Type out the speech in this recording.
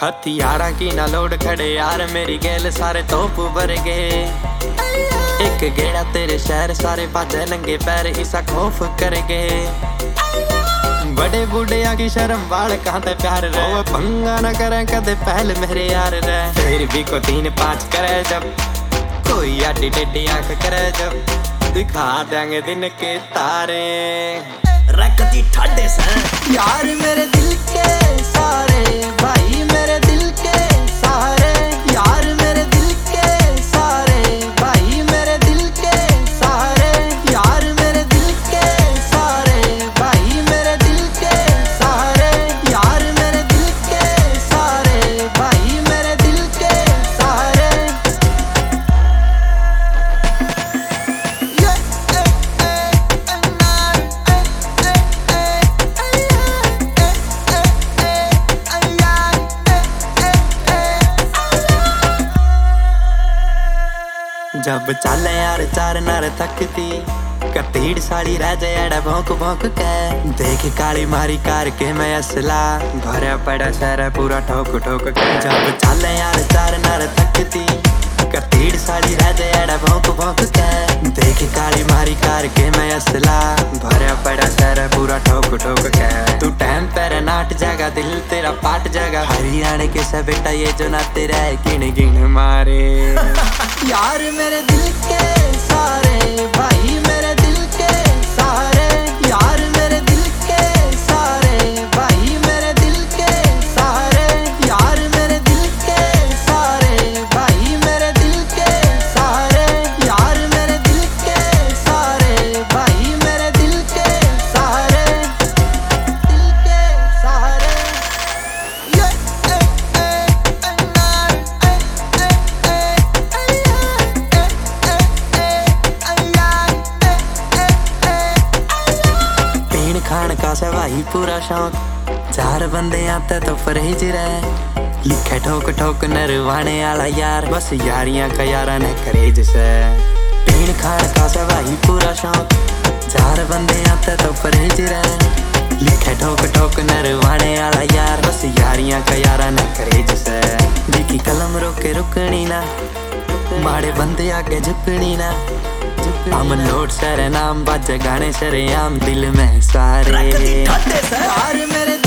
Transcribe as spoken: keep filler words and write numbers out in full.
हथियारा की ना लोड खड़े यार मेरी गेल सारे तोप भर गए। एक गेड़ा तेरे शहर सारे बाजे नंगे पैर इसा खौफ कर गए। बड़े बूढ़े की शर्म बाल कहते प्यार रे पंगा न करे कदे पहल मेरे यार रे। फिर भी को तीन पाँच करे जब कोई आटी टेढ़ी आंख करे जब दिखा देंगे दिन के तारे रखती ठाडे से यार मेरे दिल के सारे भाई मेरे दिल के सारे यार मेरे दिल के सारे भाई मेरे दिल के सारे यार मेरे दिल के सारे भाई मेरे दिल के सारे यार मेरे दिल के सारे भाई मेरे दिल के सारे। जब चल यार चार नर थकती कतीड़ साड़ी रह जाए भौंक भौंक के देख काली मारी कार के मैं असला भरा पड़ा शहर पूरा ठोक ठोक के। जब चल यार चार नर थकती कतीड़ साड़ी रह जाए भौंक भौंक के देख काली मारी कार के मैं असला भरा पड़ा शहर पूरा ठोक ठोक के। तू टाइम पर नाट जागा दिल तेरा पाट जागा हरियाणा के सब बेटा ये जो ना तेरा गिन गिन मारे यार मेरे दिल के सारे भाई मेरे दिल के सारे यार मेरे दिल के सारे भाई मेरे दिल के सारे यार मेरे दिल के सारे भाई मेरे दिल के सारे यार मेरे दिल के सारे भाई मेरे दिल के सारे दिल के सारे। खान का सवाही पूरा शौक चार बंदे आते तो परहेज रहे लिखे ठोक ठोक नरवाने आला यार बस यारियां का यारा ने करेज से। पीण खान का सवाही पूरा शौक चार बंदे आते तो परहेज रहे लिखे ठोक ठोक नरवाने आला यार बस यारियां का यारा ने करेज से। जिकी कलम रोके रुकनी ना माड़े बंदे आगे झुकनी ना हम लोट सरे नाम बाजे गाने सरे आम दिल में सारे यार मेरे